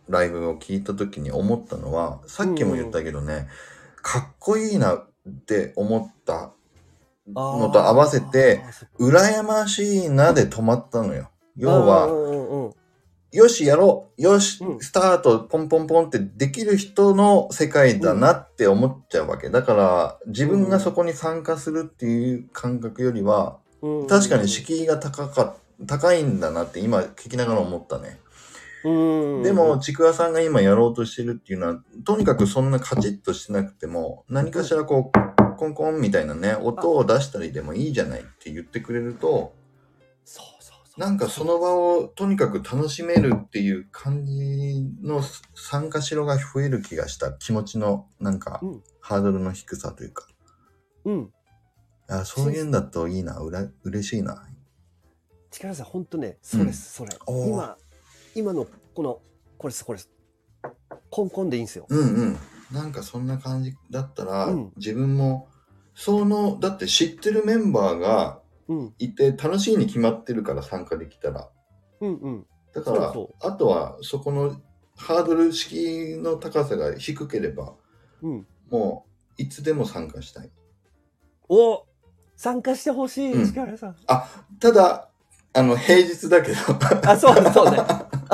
ライブを聞いた時に思ったのは、さっきも言ったけどね、うん、かっこいいなって思ったのと合わせて、羨ましいなで止まったのよ。要は、うんうん、よしやろう、よし、うん、スタートポンポンポンってできる人の世界だなって思っちゃうわけ。だから自分がそこに参加するっていう感覚よりは、うん、確かに敷居が高か高いんだなって今聞きながら思ったね。うん、でもちくわさんが今やろうとしてるっていうのは、とにかくそんなカチッとしてなくても、何かしらこうコンコンみたいなね音を出したりでもいいじゃないって言ってくれると、そうそうそう、なんかその場をとにかく楽しめるっていう感じの参加しろが増える気がした。気持ちのなんか、うん、ハードルの低さというか、うん、あ、そういうんだといいな、うら嬉しいな。 力さんほんとね、それ、うん、それ今今のこのこれですこれですコンコンでいいんですよ。 うんうん。なんかそんな感じだったら、うん、自分もそのだって知ってるメンバーがいて楽しいに決まってるから参加できたら。うんうん。だからそうそう、あとはそこのハードル敷居の高さが低ければ、うん、もういつでも参加したい。 お、参加してほしい、石原さん。 あ、ただあの平日だけど。 あ、そうそうね。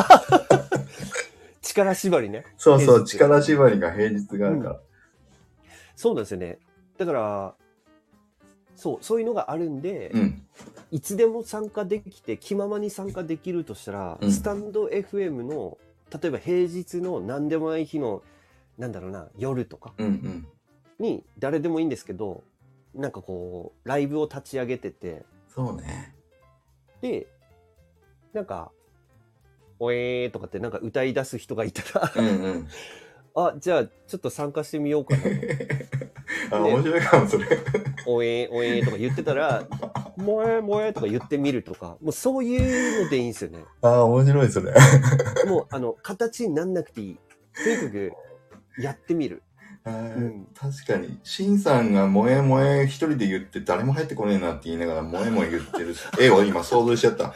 力縛りね。 そうそう、力縛りが平日があるから、うん。 そうなんですよね。だから、そう、そういうのがあるんで、うん、いつでも参加できて、気ままに参加できるとしたら、うん、スタンド エフエム の、例えば平日の何でもない日の、なんだろうな、夜とかに誰でもいいんですけど、なんかこう、ライブを立ち上げてて、 そうね。 で、なんか、おえーとかってなんか歌い出す人がいたら、うんうん、あ、じゃあちょっと参加してみようかなと。 あ、面白いかもそれ。 おえーおえーとか言ってたら、もえもえとか言ってみるとか、もうそういうのでいいんですよね。 あ、面白いそれ。 もうあの形になんなくていい。とにかくやってみる。 うん、確かにシンさんが萌え萌え一人で言って誰も入ってこねえなって言いながら萌え萌え言ってる絵を今想像しちゃった。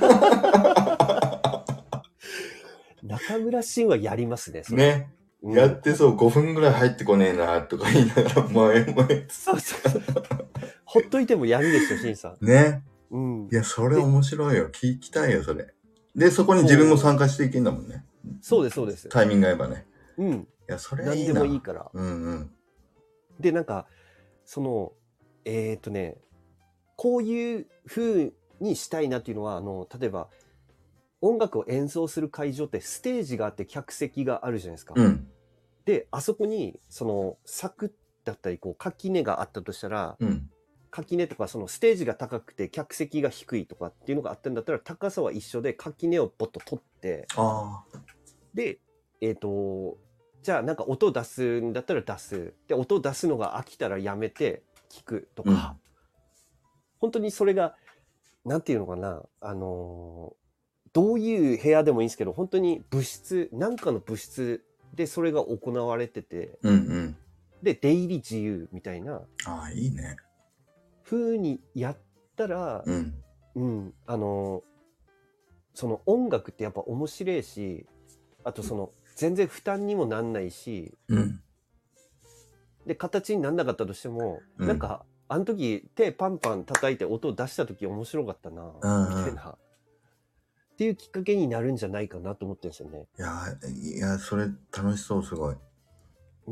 中村慎はやりますね。 それね、うん、やってそうごふんぐらい入ってこねえなとか言いながら萌え萌え。 そうそうそう。ほっといてもやるでしょ慎さん。 ね。うん。いやそれ面白いよ。聞きたいよそれ。でそこに自分も参加していけんだもんね。 そうですそうです。 タイミング合えばね。 うん。 いや、それはいいな。 何でもいいから。 うんうん。 で、なんか、その、えっとね、こういう風にしたいなっていうのは、あの、例えば、音楽を演奏する会場ってステージがあって客席があるじゃないですか。うん、で、あそこに、その、柵だったり、こう、垣根があったとしたら、うん、垣根とか、そのステージが高くて客席が低いとかっていうのがあったんだったら、高さは一緒で垣根をポッと取って、あで、えっと、じゃあなんか音出すんだったら出す。で、音出すのが飽きたらやめて聞くとか、うん、本当にそれが、なんていうのかな、あのー、どういう部屋でもいいんですけど、本当に部室、なんかの部室でそれが行われてて、うんうん、で、出入り自由みたいな。 ああ、いいね。 風にやったら、うん、うん、あのー、その音楽ってやっぱ面白いし、あとその、全然負担にもなんないし、うん、で形になんなかったとしても、うん、なんかあの時手パンパン叩いて音を出した時面白かったな、うん、みたいなっていうきっかけになるんじゃないかなと思ってるんですよね。 いやいやそれ楽しそうすごい。うん。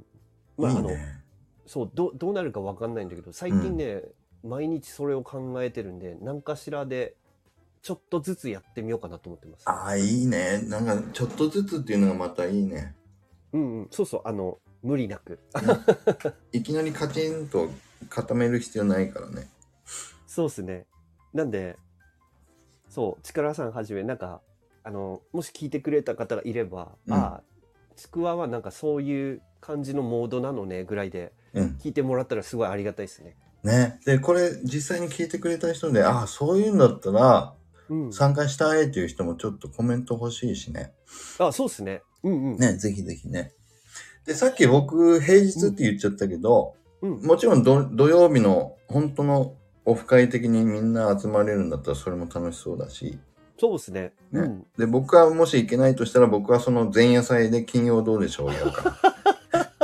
まあいいね、あのそうどどうなるかわかんないんだけど最近ね、うん、毎日それを考えてるんで何かしらでちょっとずつやってみようかなと思ってます。 ああ、いいね。なんか、ちょっとずつっていうのがまたいいね。 うんうん。そうそう。あの、無理なく。 いきなりカチンと固める必要ないからね。 そうですね。なんで、そう、力さんはじめ、なんか、あの、もし聞いてくれた方がいれば、うん、ああ、ちくわはなんかそういう感じのモードなのね、ぐらいで、聞いてもらったらすごいありがたいですね。 うん、ね。で、これ実際に聞いてくれた人で、ああ、そういうんだったら、うん、参加したいっていう人もちょっとコメント欲しいしね。 あ、そうですね。うんうん。 ね、ぜひぜひね。で、さっき僕平日って言っちゃったけど、うんうん、もちろんど土曜日の本当のオフ会的にみんな集まれるんだったらそれも楽しそうだし。 そうですね。 ね。 うん。 で、僕はもし行けないとしたら、僕はその前夜祭で金曜どうでしょうやるから。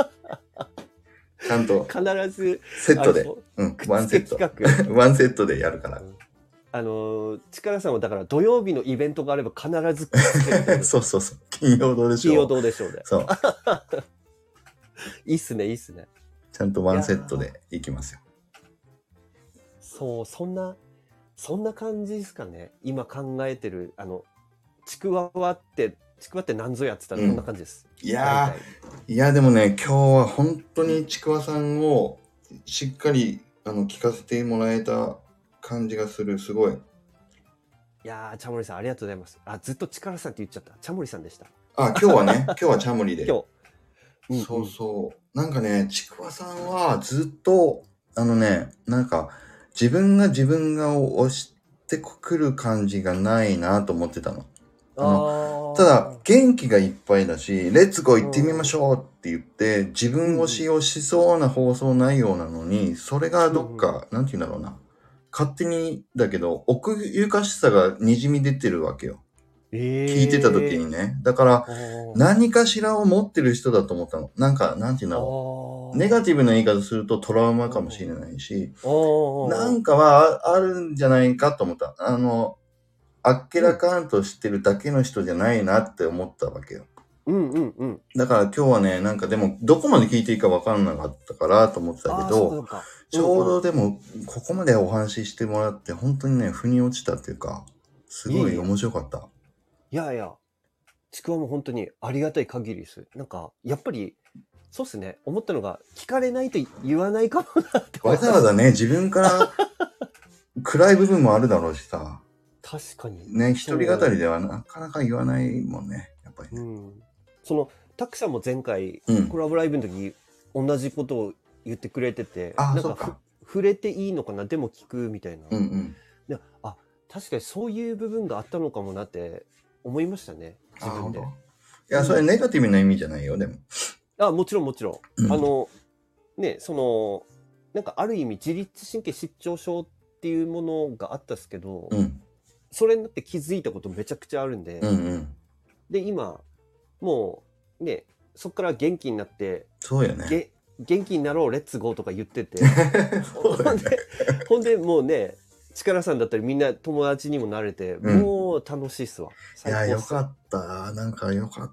ちゃんと必ず、 セットであれそ、 うん、 くっワンセット。 つけ企画。 ワンセットでやるから。 あのー、力さんはだから土曜日のイベントがあれば必ずくっつけるってことです。 そうそうそう。金曜どうでしょう。 金曜どうでしょうで。 そう。 いいっすね、いいっすね。 ちゃんとワンセットでいきますよ。 そう、そんな、そんな感じですかね。今考えてる、あの、ちくわはって、ちくわって何ぞやって言ったらこんな感じです。 いやー、いやでもね、今日は本当にちくわさんをしっかりあの聞かせてもらえた感じがする。すごい。 いやー、チャモリさんありがとうございます。あ、ずっと力さんって言っちゃった。チャモリさんでした。 あ、今日はね、今日はチャモリで。 今日。うんうん、 そうそう。なんかね、ちくわさんはずっと、あのね、なんか自分が自分が押してくる感じがないなと思ってたの。あのただ、元気がいっぱいだし、レッツゴー行ってみましょうって言って、自分推しをしそうな放送内容なのに、それがどっか、なんて言うんだろうな。勝手に、だけど、奥ゆかしさが滲み出てるわけよ。 えー、 聞いてた時にね。だから、何かしらを持ってる人だと思ったの。なんか、なんて言うんだろう。ネガティブな言い方するとトラウマかもしれないし、なんかはあるんじゃないかと思った。あの、あっけらかんとしてるだけの人じゃないなって思ったわけよ。 うんうんうん。 だから今日はね、なんかでも、どこまで聞いていいか分かんなかったからと思ってたけど、ちょうどでも、ここまでお話ししてもらって、本当にね、腑に落ちたっていうか、すごい面白かった。 いやいや、ちくわも本当にありがたい限りです。なんか、やっぱり、そうっすね、思ったのが、聞かれないと言わないかもなって思いました。 わざわざね、自分から暗い部分もあるだろうしさ。 確かに。 ね、一人語りではなかなか言わないもんね、やっぱりね。 うん、その、たくさんも前回、うん、コラボライブの時、同じことを言ってくれてて、 あ、 なんかそうか触れていいのかな、でも聞くみたいな。 うんうん。 で、あ、確かにそういう部分があったのかもなって思いましたね、自分で。 いや、それネガティブな意味じゃないよ、でも。 あ、もちろんもちろん。 うん、 あの、ね、その、なんかある意味自律神経失調症っていうものがあったっすけど、 うん、 それになって気づいたことめちゃくちゃあるんで、 うんうん、で、 今、もう、ね、そっから元気になって、 そうよね。 元気になろう、レッツゴーとか言ってて、ほんで、ほんでもうね、力さんだったりみんな友達にもなれて、うん、もう楽しいっすわ。 いや、よかった。なんかよかった。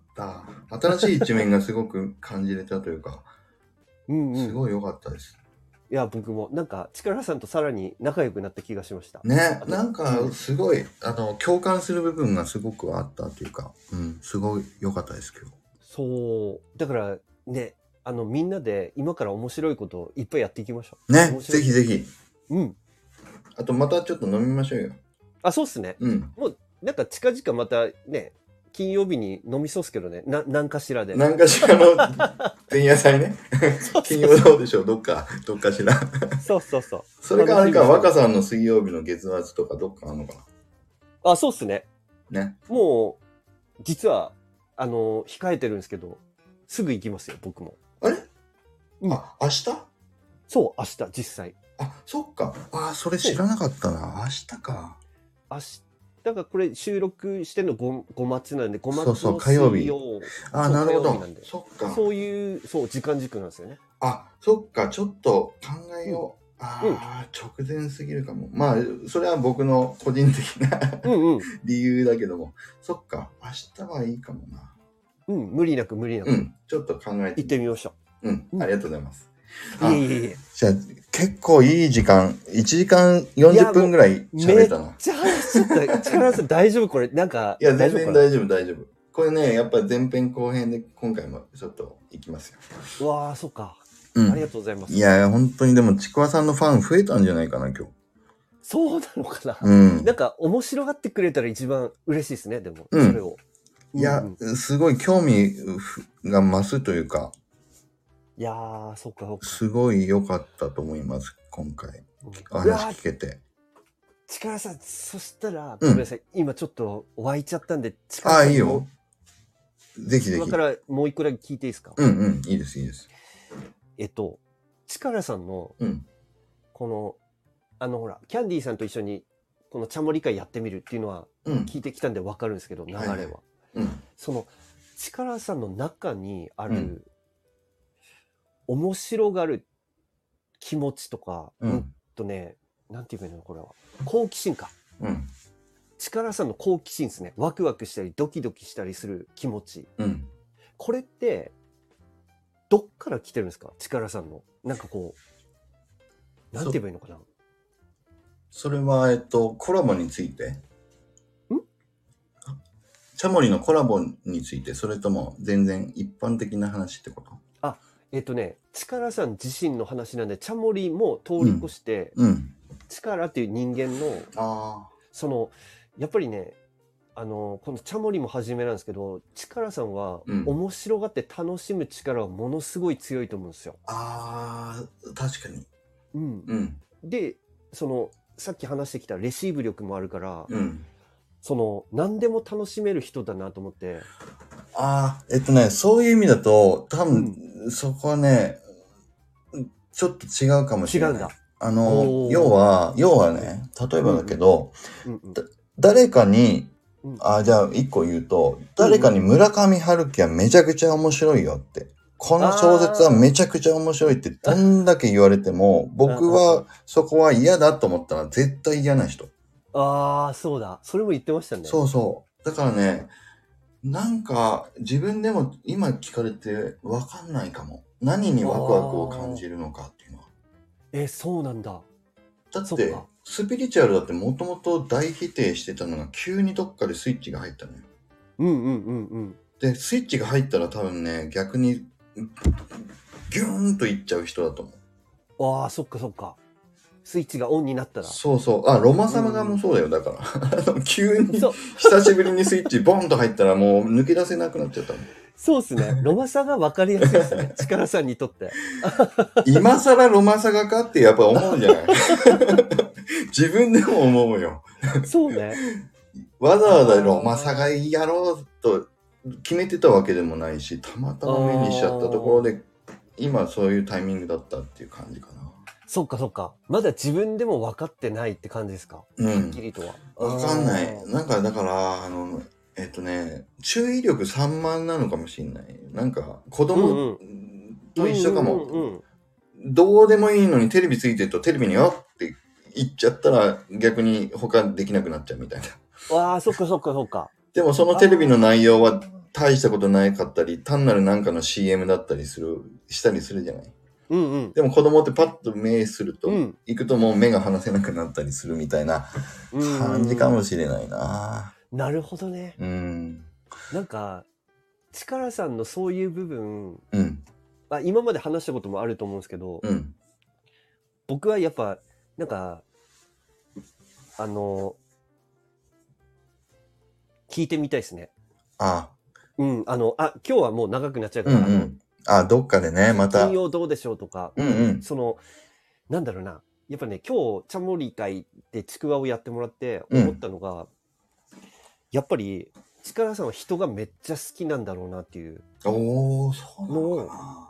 新しい一面がすごく感じれたというか、うんうん、すごいよかったです。 いや、僕もなんか力さんとさらに仲良くなった気がしました。 ね、なんかすごい、あの、共感する部分がすごくあったというか、うん、すごいよかったですけど。 そう。だからね、あの、みんなで今から面白いことをいっぱいやっていきましょう。ね、ぜひぜひ。 うん。 あとまたちょっと飲みましょうよ。 あ、そうっすね。うん。もう、なんか近々またね、金曜日に飲みそうっすけどね。な、なんかしらで。 なんかしらの前夜祭ね。金曜どうでしょう、どっか、どっかしら。 そうそうそう。 それかあれか、若さんの水曜日の月末とかどっかあるのかな。あ、そうっすね。 ね。 もう、実は、あの、控えてるんですけど、すぐ行きますよ、僕も。 あれ、うん、あ、明日そう、明日、実際。 あ、そっか。あ、それ知らなかったな。明日か。 明日、だからこれ収録してんの 5, 5末なんで、ごまつのそうそう、火曜日。あ、なるほど。そっか。 そういう、そう、時間軸なんですよね。 あ、そっか。ちょっと考えよう。うん、ああ、直前すぎるかも。まあ、それは僕の個人的なうん、うん、理由だけども。そっか。明日はいいかもな。 うん、無理なく無理なく。うん、 ちょっと考えて。 行ってみましょう。うん、ありがとうございます。 いえいえいえ。 じゃあ、結構いい時間、いちじかんよんじゅっぷんぐらい喋れたな。 めっちゃ話しちゃった。力さん大丈夫これ、なんか。 いや、全然大丈夫、大丈夫。これね、やっぱ前編後編で今回もちょっといきますよ。 うわあ、そっか。うん。ありがとうございます。 いや、本当にでも、ちくわさんのファン増えたんじゃないかな、今日。 そうなのかな。 うん。 なんか、面白がってくれたら一番嬉しいですね、でも。 うん、 それを。 いや、うんうん、すごい興味が増すというか。 いやー、そっかそっか。 すごい良かったと思います、今回。お話聞けて。 力さん、そしたら、ごめんなさい、うん、今ちょっと湧いちゃったんで、力さん。 ああ、いいよ。ぜひぜひ。 今からもう一個だけ聞いていいですか？ うんうん、いいです、いいです。 えっと、力さんの、うん、この、あのほら、キャンディーさんと一緒に、このチャモリ会やってみるっていうのは、 うん。 聞いてきたんで分かるんですけど、流れは。 はいはいうん。 その、力さんの中にある、 うん面白がる気持ちとか、 ううんんとね、なんて言うのこれは。好奇心か。 うん。 力さんの好奇心ですね。ワクワクしたり、ドキドキしたりする気持ち。 うん。 これって、どっから来てるんですか？力さんの。なんかこう、なんて言えばいいのかな。 それは、えっと、コラボについてんチャモリのコラボについて、それとも全然一般的な話ってこと？ あ、えっとね、力さん自身の話なんで、チャモリも通り越して、 うん。 力っていう人間の、 ああ。 その、やっぱりね、あの、このチャモリも初めなんですけど、力さんはうん面白がって楽しむ力がものすごい強いと思うんですよ。 ああ、確かに。 うん。 うん。 で、その、さっき話してきたレシーブ力もあるから、 うん。 その、何でも楽しめる人だなと思って。 ああ、えっとね、そういう意味だと、多う分、 ん。 そこはね、ちょっと違うかもしれない。 違うんだ。 あの、 おー要は、要はね、例えばだけど、 うんうん。 だ誰かに、 うんあ、じゃあ一個言うと、誰かに村上春樹はめちゃくちゃ面白いよって。この小説はめちゃくちゃ面白いってどんだけ言われても、僕はそこは嫌だと思ったら絶対嫌な人。 ああ、そうだ。それも言ってましたね。 そうそう。だからね、なんか自分でも今聞かれてわかんないかも。何にワクワクを感じるのかっていうのは。 え、そうなんだ。 だってそっか、 スピリチュアルだってもともと大否定してたのが急にどっかでスイッチが入ったのよ。 うんうんうんうん。 で、スイッチが入ったら多分ね、逆にギューンといっちゃう人だと思う。 ああ、そっかそっか。スイッチがオンになったら。 そうそう。あ、ロマサマガもそうだよ。だから。あの急にそう、 久しぶりにスイッチボンと入ったらもう抜け出せなくなっちゃったもん。 そうですね。ロマサが分かりやすいですね。力さんにとって。 今更ロマサガかってやっぱ思うじゃない自分でも思うよ。 そうね。 わざわざロマサガやろうと決めてたわけでもないし、たまたま目にしちゃったところで、今そういうタイミングだったっていう感じかな。 そっかそっか。まだ自分でも分かってないって感じですか？ うん。 はっきりとは。 わかんないあ。ーなんかだから、あの、えっとね、注意力散漫なのかもしれない。なんか子供と一緒かも。 うんうんうんどうでもいいのにテレビついてるとテレビによって言っちゃったら逆に他できなくなっちゃうみたいな。 うん。ああ、そっかそっかそっか。 でもそのテレビの内容は大したことないかったり、単なるなんかの シーエム だったりする、したりするじゃない。 うんうん。 でも子供ってパッと目すると、 うん行くともう目が離せなくなったりするみたいな感じかもしれないな。 なるほどね。 うん。 なんか、力さんのそういう部分、 うん。 あ、今まで話したこともあると思うんですけど、 うん。 僕はやっぱ、なんか、あの、聞いてみたいですね。 あ、 うん、あの、あ、今日はもう長くなっちゃうから、 うんうん。あ、どっかでね、まあの、 た金。曜どうでしょうとか、 うんうんその、なんだろうな、やっぱね、今日、チャモリ会でちくわをやってもらって思ったのが、やっぱり、力さんは人がめっちゃ好きなんだろうなっていう。 おー、そうなのかな。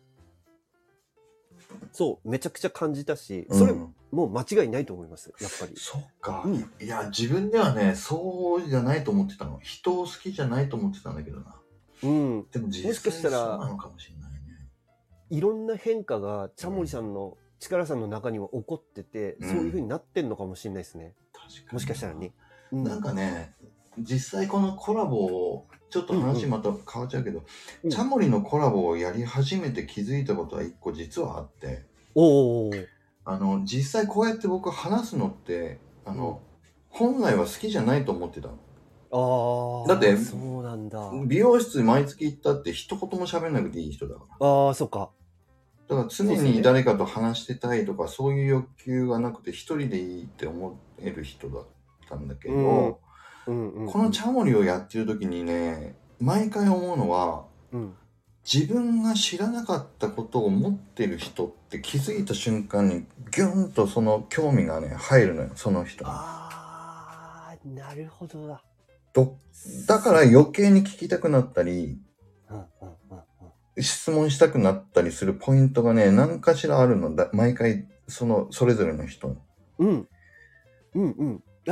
そう、めちゃくちゃ感じたし、 うんそれ、もう間違いないと思います、やっぱり。 そっか、 うんいや、自分ではね、そうじゃないと思ってたの。人を好きじゃないと思ってたんだけどな。 うん。 でも実際もしかしたらそうなのかもしれないね。 いろんな変化が、チャモリさんの、力さんの中には起こってて、 うんそういう風になってんのかもしれないですね。 確かに。 もしかしたらね。うんなんかね、実際このコラボを、ちょっと話また変わっちゃうけど、 うんチャモリのコラボをやり始めて気づいたことは一個実はあって、 おー。 あの、実際こうやって僕話すのって、あの、本来は好きじゃないと思ってたの。 ああ。 だってそうなんだ。 美容室毎月行ったって一言も喋んなくていい人だから。 ああ、そっか。 だから常そうですねに誰かと話してたいとかそういう欲求がなくて一人でいいって思える人だったんだけど、 うんうんうん。 このチャモリをやってる時にね、毎回思うのは、 うん。 自分が知らなかったことを持ってる人って気づいた瞬間にギュンとその興味がね入るのよ、その人に。 ああ、なるほどだ。 どだから余計に聞きたくなったりうんうんうんうん。 質問したくなったりするポイントがね何かしらあるのだ、毎回そのそれぞれの人に。 うん。うんうん。あで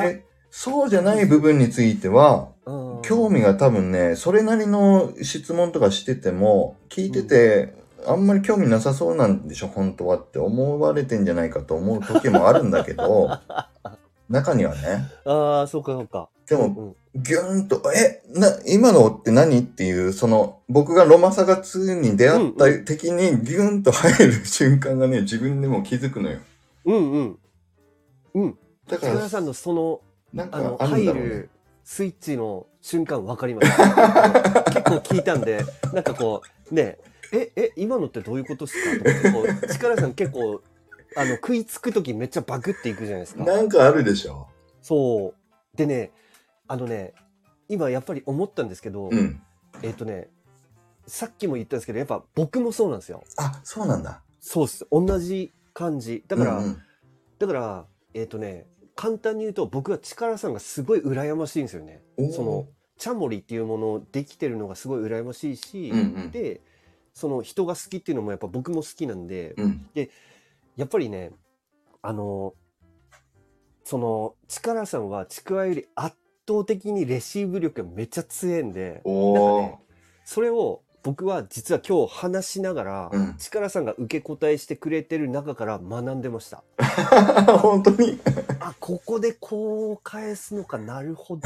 そうじゃない部分については、 うん。 興味が多分ね、それなりの質問とかしてても、聞いてて、あんまり興味なさそうなんでしょ、本当はって思われてんじゃないかと思う時もあるんだけど、中にはね、 ああ、そうかそうか。 でもうんうんギューンと、え、な、今のって何っていう、その、僕がロマサガツーに出会ったうんうん敵にギューンと入る瞬間がね、自分でも気づくのよ。 うんうん。うん。 だから力さんのその、 なんかあの、 あるんだろうね。 入るスイッチの瞬間わかります。あの結構聞いたんで、なんかこう、ね、え、え、今のってどういうことですかとかって、こう、力さん結構、あの、食いつくときめっちゃバグっていくじゃないですか。 なんかあるでしょ。 そう。でね、あのね、今やっぱり思ったんですけど、 うん。 えっ、とね、さっきも言ったんですけど、やっぱ僕もそうなんですよ。 あ、そうなんだ。 そうっす。同じ感じ。だから、 うんうん、 だから、えっ、とね、簡単に言うと僕は力さんがすごい羨ましいんですよね。 おーその、チャモリっていうものできてるのがすごい羨ましいし、 うんうんで、その人が好きっていうのもやっぱ僕も好きなんで、 うん。 やっぱりね、あの、その、力さんはちくわより圧倒的にレシーブ力がめっちゃ強いんで、なんかおね、それを僕は実は今日話しながら、 うん力さんが受け答えしてくれてる中から学んでました。 ー。本当に。 あ、ここでこう返すのかなるほど。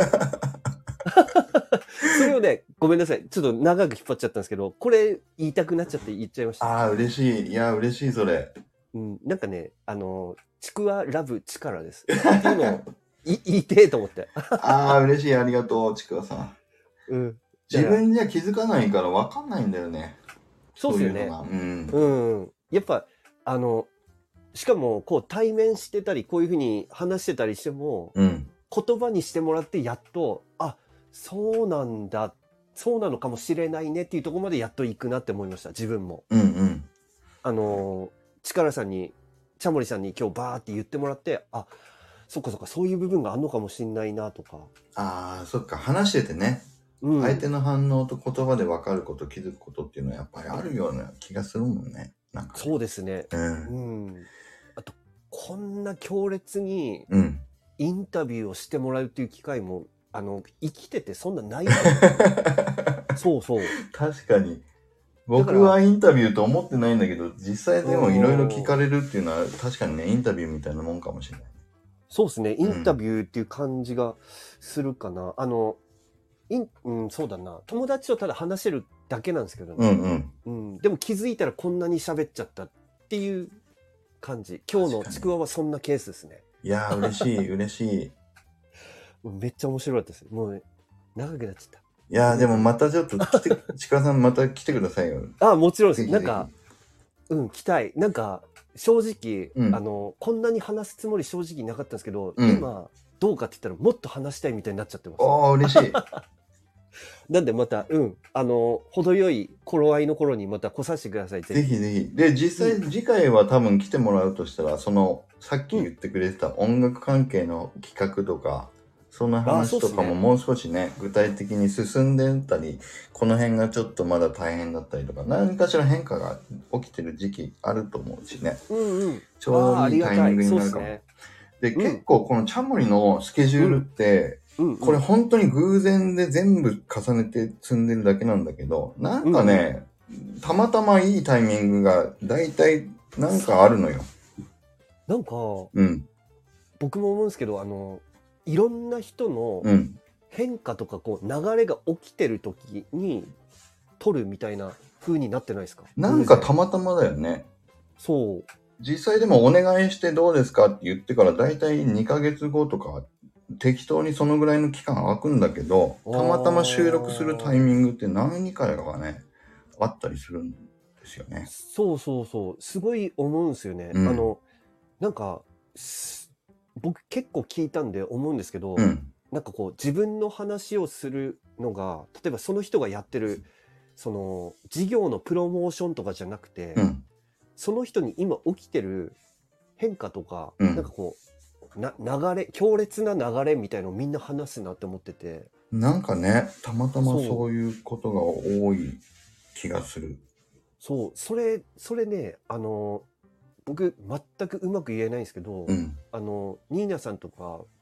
それをね、ごめんなさい。ちょっと長く引っ張っちゃったんですけど、これ言いたくなっちゃって言っちゃいました。 ああ、嬉しい。いや、嬉しい、それ。 うん、なんかね、あの、ちくわラブ力です。っていうのをい言いてえと思って。 ああ、嬉しい。ありがとう、ちくわさん。 うん。 自分じゃ気づかないから分かんないんだよね。 そうっすよねそういうのが。うん。 うん。やっぱ、あの、しかも、こう、対面してたり、こういうふうに話してたりしても、 うん。 言葉にしてもらって、やっと、あ、そうなんだ、そうなのかもしれないねっていうところまでやっと行くなって思いました、自分も。 うんうん。 あの、力さんに、チャモリさんに今日バーって言ってもらって、あ、そっかそっか、そういう部分があるのかもしんないなとか。 ああ、そっか。話しててね。 うん。 相手の反応と言葉で分かること、気づくことっていうのはやっぱりあるような気がするもんね。なんか。 そうですね。 うん。 うん。あと、こんな強烈にうん。 インタビューをしてもらうっていう機会も、あの、生きててそんなないと思う。そうそう。 確かに。 だから僕はインタビューと思ってないんだけど、実際でもいろいろ聞うんかれるっていうのは確かにね、インタビューみたいなもんかもしれない。 そうですね。インタビューっていう感じがするかな。あの、イン、うん、そうだな。友達とただ話せるだけなんですけどうね。 んうん。 うん。でも気づいたらこんなに喋っちゃったっていう感じ。今日のちくわはそんなケースですね。 いやー、嬉しい、嬉しい。いめっちゃ面白かったです。もうね、長くなっちゃっやー、でもまたちょっと来て、ちかさんまた来てくださいよ。 た。あ、もちろんです。 ぜひぜひなんか、うん、来たい。なんか、正直、 うんあの、こんなに話すつもり正直なかったんですけど、 うん今、どうかって言ったらもっと話したいみたいになっちゃってます。 おー、嬉しい。 なんでまた、うん、あの、程よい頃合いの頃にまた来させてください、ぜぜひ。 ひぜひ。で、実際、次回は多分来てもらうとしたら、その、さっき言ってくれてた音楽関係の企画とか、その話とかももう少しね、具体的に進んでたり、この辺がちょっとまだ大変だったりとか、何かしら変化が起きてる時期あると思うしね。 うんうん。 ちょうああ、ありがたい。 どいいタイミングにそうなるかも。 ですね。 で、 うん結構このチャモリのスケジュールって、 うん、うん。 これ本当に偶然で全部重ねて積んでるだけなんだけど、なんかね、たまたまいいタイミングが大体なんかあるのよ。 なんか、 うん。 僕も思うんですけど、あの、いろんな人のうん。 変化とか、こう、流れが起きてる時に、撮るみたいな風になってないですか？ なんか偶然たまたまだよね。 そう。 実際でもお願いしてどうですかって言ってから大体にかげつごとか適当にそのぐらいの期間空くんだけど、たまたま収録するタイミングって何回かがね、あったりするんですよね。 そうそうそう。すごい思うんですよね。 うんあの、なんか、す僕結構聞いたんで思うんですけど、 うん。 なんかこう自分の話をするのが、例えばその人がやってる、その事業のプロモーションとかじゃなくて、 うん。 その人に今起きてる変化とか、 うんなんかこう、な、流れ、強烈な流れみたいのをみんな話すなって思ってて、 なんかね、たまたまそうそういうことが多い気がする。 そう、それ、それね、あの、僕全くうまく言えないんですけど、 うん。 あの、ニーナさんとか、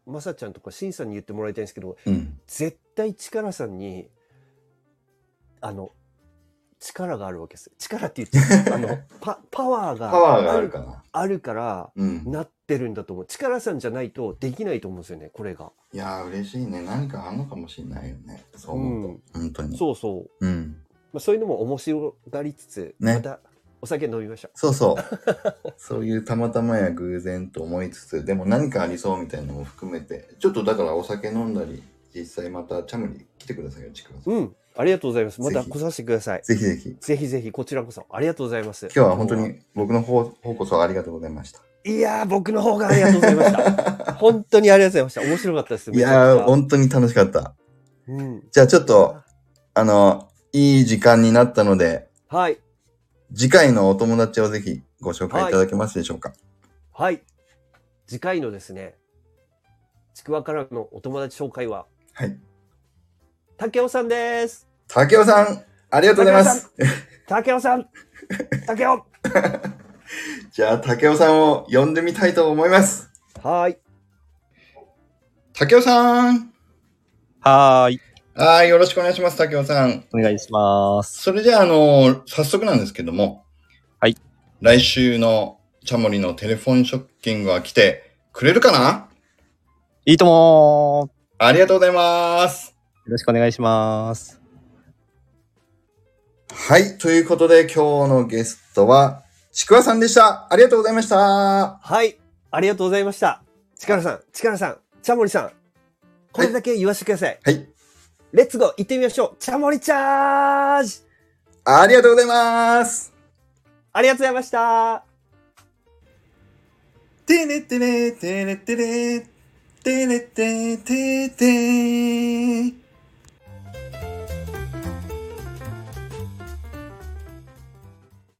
まさちゃんとかしんさんに言ってもらいたいんですけど、 うん。 絶対力さんに、あの、力があるわけです。力って言って、あの、パ、パワーがパワーがあるかな。 あるから、 うん。 なってるんだと思う。力さんじゃないとできないと思うんですよね、これが。 いやー、嬉しいね。何かあんのかもしれないよね。そう思うと。本当に。 そうそう。 うん。 まあ、そういうのも面白がりつつ、 ねまたお酒飲みましょう。 そうそう。そういうたまたまや偶然と思いつつ、でも何かありそうみたいなのも含めて、ちょっとだからお酒飲んだり、実際またチャムに来てくださいよ、ちくわさん。 うん。ありがとうございます。まぜひた来させてください。 ぜひぜひ。 ぜひぜひ、こちらこそ。ありがとうございます。 今日は本当に僕の方方こそありがとうございました。 いやー、僕の方がありがとうございました。本当にありがとうございました。面白かったです。 いやー、本当に楽しかった。 うん。 じゃあちょっと、あの、いい時間になったので、 はい。 次回のお友達をぜひご紹介いただけますでしょうか。 はい。次回のですね、ちくわからのお友達紹介は、 はい。 竹雄さんです。 竹雄さん、ありがとうございます。 竹雄さん、竹雄。 じゃあ竹雄さんを呼んでみたいと思います。 はい。 竹雄さん。 はーい。 はい、よろしくお願いします、竹雄さん。 お願いします。 それじゃあ、あの、早速なんですけども。 はい。 来週のチャモリのテレフォンショッキングは来てくれるかな？ いいともー。 ありがとうございます。 よろしくお願いします。 はい。ということで、今日のゲストは、ちくわさんでした。ありがとうございました。 はい。ありがとうございました。ちからさん、ちからさん、ちゃもりさん。これだけ言わせてください。 はい。 レッツゴー行ってみましょう。ちゃもりチャージ。 ありがとうございます。 ありがとうございました。 てれてれてれてれてれててて